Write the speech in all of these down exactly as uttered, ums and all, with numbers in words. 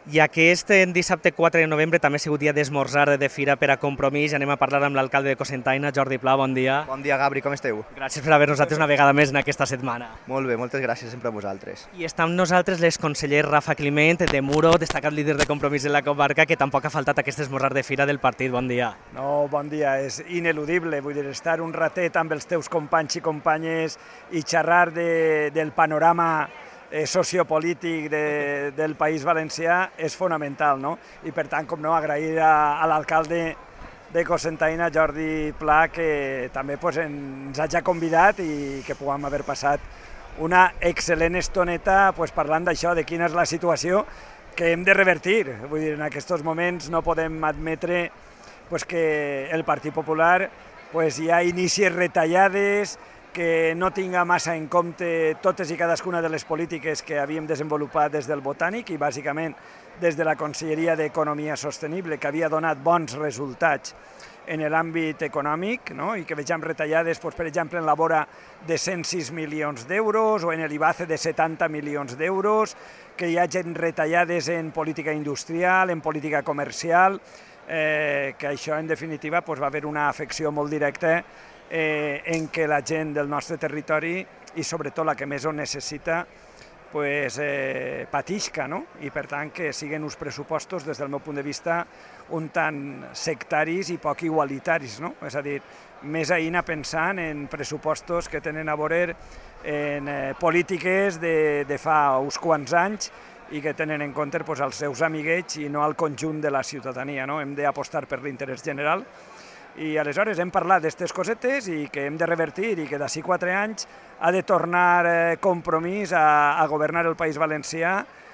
I aquest dissabte quatre de novembre també ha sigut dia d'esmorzar de fira per a Compromís. Anem a parlar amb l'alcalde de Cocentaina, Jordi Pla, bon dia. Bon dia, Gabri, com esteu? Gràcies per haver nosaltres una vegada més en aquesta setmana. Molt bé, moltes gràcies sempre a vosaltres. I està amb nosaltres l'exconseller Rafa Climent, de Muro, destacat líder de Compromís en la comarca, que tampoc ha faltat aquest esmorzar de fira del partit. Bon dia. No, bon dia, és ineludible, vull dir, estar un ratet amb els teus companys i companyes i xerrar de, del panorama eh, sociopolític de, del País Valencià és fonamental, no? I per tant, com no, agrair a, a l'alcalde de Cocentaina, Jordi Pla, que també pues, ens hagi convidat i que puguem haver passat una excel·lent estoneta pues, parlant d'això, de quina és la situació que hem de revertir. Vull dir, en aquests moments no podem admetre pues, que el Partit Popular pues, ja inici retallades, que no tinga massa en compte totes i cadascuna de les polítiques que havíem desenvolupat des del Botànic i bàsicament des de la Conselleria d'Economia Sostenible, que havia donat bons resultats en l'àmbit econòmic, no? I que vegem retallades, doncs, per exemple, en la vora de cent sis milions d'euros o en l'IBACE de setanta milions d'euros, que hi hagi retallades en política industrial, en política comercial, eh, que això, en definitiva, doncs, va haver una afecció molt directa eh, en què la gent del nostre territori, i sobretot la que més ho necessita, pues, eh, patisca, no? I per tant que siguin uns pressupostos, des del meu punt de vista, un tant sectaris i poc igualitaris, no? És a dir, més aïna pensant en pressupostos que tenen a veure en eh, polítiques de, de fa uns quants anys i que tenen en compte pues, els seus amiguets i no el conjunt de la ciutadania, no? Hem d'apostar per l'interès general. I aleshores hem parlat d'aquestes cosetes i que hem de revertir i que d'ací quatre anys ha de tornar eh, Compromís a, a governar el País Valencià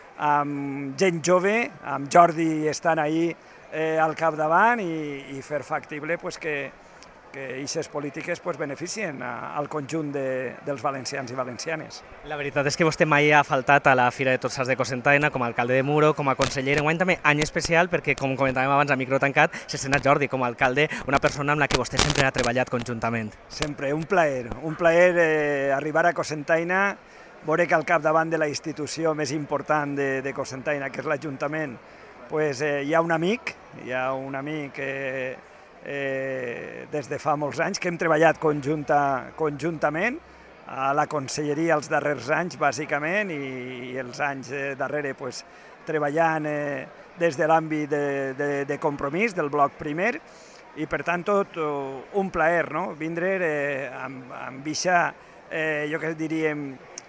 amb gent jove, amb Jordi estant ahí eh, al capdavant i, i fer factible pues, que que aquestes polítiques pues, beneficien a, al conjunt de, dels valencians i valencianes. La veritat és que vostè mai ha faltat a la Fira de Tots Sants de Cocentaina com a alcalde de Muro, com a conseller. Enguany també any especial perquè, com comentàvem abans a micro tancat, s'estrena Jordi com a alcalde, una persona amb la que vostè sempre ha treballat conjuntament. Sempre, un plaer, un plaer eh, arribar a Cocentaina, veure que al capdavant de la institució més important de, de Cocentaina, que és l'Ajuntament, pues, eh, hi ha un amic, hi ha un amic eh, Eh, des de fa molts anys, que hem treballat conjunta, conjuntament a la conselleria els darrers anys, bàsicament, i, i els anys eh, darrere pues, treballant eh, des de l'àmbit de, de, de Compromís, del bloc primer, i per tant tot uh, un plaer, no? Vindre eh, amb, amb eixa, eh, jo que diríem,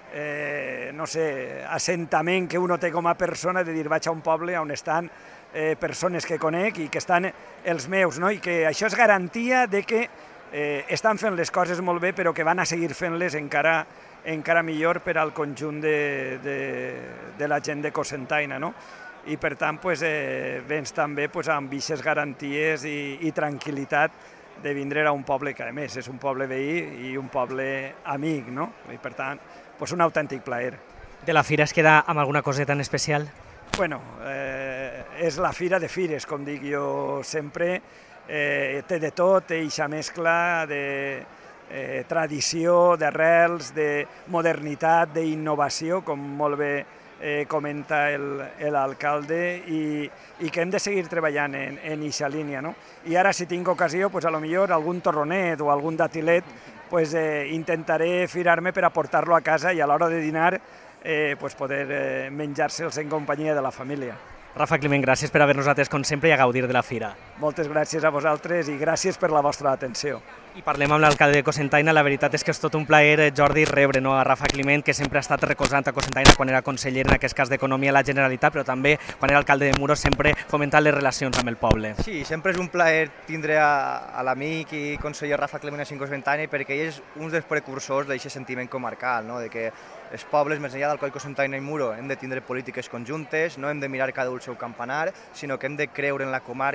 eh, no sé, assentament que uno té com a persona, de dir vaig a un poble on estan Eh, persones que conec i que estan els meus, no? I que això és garantia de que eh, estan fent les coses molt bé, però que van a seguir fent-les encara, encara millor per al conjunt de, de, de la gent de Cocentaina, no? I per tant, pues, eh, vens també pues, amb aquestes garanties i, i tranquil·litat de vindre a un poble que, a més, és un poble veí i un poble amic, no? I per tant, pues, un autèntic plaer. De la fira es queda amb alguna coseta en especial? Bueno, eh, és la fira de fires, com dic jo sempre, eh, té de tot, té eixa mescla de eh, tradició, d'arrels, de modernitat, d'innovació, com molt bé eh, comenta l'alcalde, i, i que hem de seguir treballant en eixa línia, no? I ara, si tinc ocasió, pues, a lo millor algun torronet o algun datilet, pues, eh, intentaré firar-me per aportar-lo a casa i a l'hora de dinar Eh, pues poder eh, menjar-se'ls en companyia de la família. Rafa Climent, gràcies per haver-nos atès com sempre i a gaudir de la fira. Moltes gràcies a vosaltres i gràcies per la vostra atenció. I parlem amb l'alcalde de Cocentaina. La veritat és que és tot un plaer, Jordi, rebre no, a Rafa Climent, que sempre ha estat recolzant a Cocentaina quan era conseller, en aquest cas d'Economia a la Generalitat, però també quan era alcalde de Muro, sempre fomentant les relacions amb el poble. Sí, sempre és un plaer tindre a, a l'amic i conseller Rafa Climent a Cocentaina, perquè ell és un dels precursors d'aquest sentiment comarcal, no? De que els pobles, més enllà del coll Cocentaina i Muro, hem de tindre polítiques conjuntes, no hem de mirar cada un el seu campanar, sinó que hem de creure en la comarca com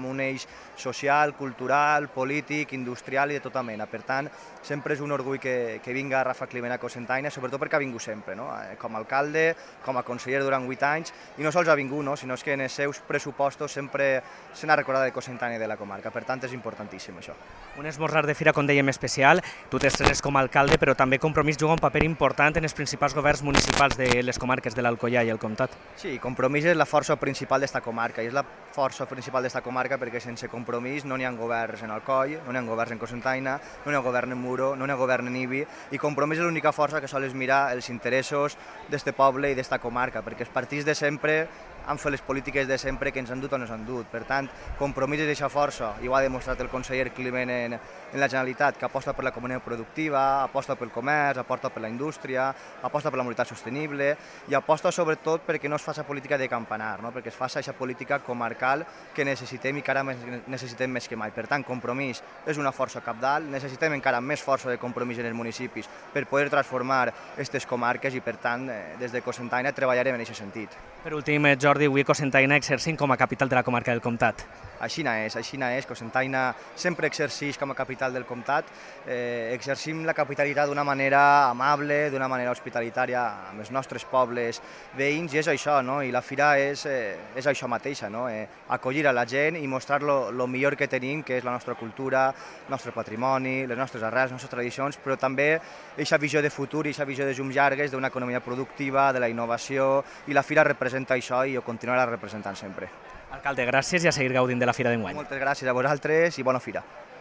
amb un eix social, cultural, polític, industrial i de tota mena. Per tant, sempre és un orgull que, que vinga Rafa Climent a Cocentaina, sobretot perquè ha vingut sempre, no? Com a alcalde, com a conseller durant vuit anys, i no sols ha vingut, no? Sinó que en els seus pressupostos sempre se n'ha recordat de Cocentaina i de la comarca. Per tant, és importantíssim això. Un esmorzar de fira, com dèiem, especial. Tu t'estrenes com a alcalde, però també Compromís juga un paper important en els principals governs municipals de les comarques de l'Alcoià i el Comtat. Sí, Compromís és la força principal d'esta comarca, i és la força principal d'esta comarca perquè sense Compromís no n'hi ha governs en Alcoi, no n'hi ha governs en Cocentaina, no n'hi ha govern en Muro, no n'hi ha govern en Ibi, i Compromís és l'única força que sols mirar els interessos d'este poble i d'esta comarca, perquè els partits de sempre han fet les polítiques de sempre que ens han dut o no ens han dut. Per tant, Compromís és aquesta força, i ho ha demostrat el conseller Climent en, en la Generalitat, que aposta per l'economia productiva, aposta pel comerç, aposta per la indústria, aposta per la mobilitat sostenible i aposta sobretot perquè no es faci política de campanar, no? Perquè es faci aquesta política comarcal que necessitem i que ara necessitem més que mai. Per tant, Compromís és una força cabdal, necessitem encara més força de Compromís en els municipis per poder transformar aquestes comarques i, per tant, des de Cocentaina treballarem en aquest sentit. Per últim, Jordi, avui Cocentaina exercint com a capital de la comarca del Comtat. Així és, així és. Cocentaina sempre exercix com a capital del comtat. Eh, exercim la capitalitat d'una manera amable, d'una manera hospitalitària amb els nostres pobles veïns, i és això, no? I la fira és, eh, és això mateixa, no? Eh, acollir a la gent i mostrar el millor que tenim, que és la nostra cultura, el nostre patrimoni, les nostres arrels, les nostres tradicions, però també aquesta visió de futur i aquesta visió de llums llargues d'una economia productiva, de la innovació, i la fira representa això i ho continuarà representant sempre. Alcalde, gràcies i a seguir gaudint de la fira d'enguany. Moltes gràcies a vosaltres i bona fira.